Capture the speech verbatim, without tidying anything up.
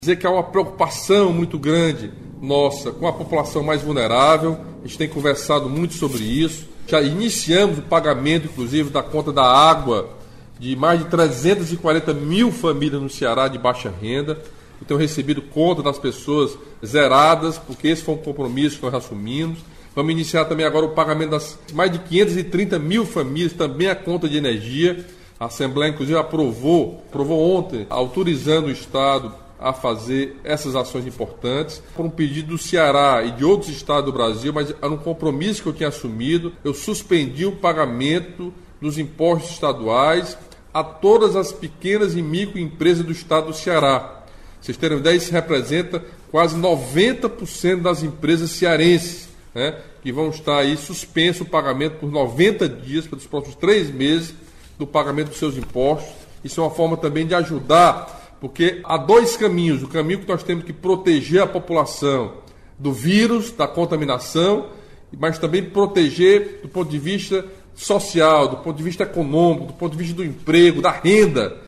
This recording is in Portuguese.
Dizer que há uma preocupação muito grande nossa com a população mais vulnerável. A gente tem conversado muito sobre isso. Já iniciamos o pagamento, inclusive, da conta da água de mais de trezentas e quarenta mil famílias no Ceará de baixa renda. Eu tenho recebido conta das pessoas zeradas, porque esse foi um compromisso que nós assumimos. Vamos iniciar também agora o pagamento das mais de quinhentas e trinta mil famílias, também a conta de energia. A Assembleia, inclusive, aprovou, aprovou ontem, autorizando o Estado a fazer essas ações importantes, por um pedido do Ceará e de outros estados do Brasil, mas era um compromisso que eu tinha assumido. Eu suspendi o pagamento dos impostos estaduais a todas as pequenas e microempresas do estado do Ceará. Vocês terem uma ideia, isso representa quase noventa por cento das empresas cearenses, né, que vão estar aí suspenso o pagamento por noventa dias, pelos próximos três meses, do pagamento dos seus impostos. Isso é uma forma também de ajudar, porque há dois caminhos. O caminho que nós temos que proteger a população do vírus, da contaminação, mas também proteger do ponto de vista social, do ponto de vista econômico, do ponto de vista do emprego, da renda.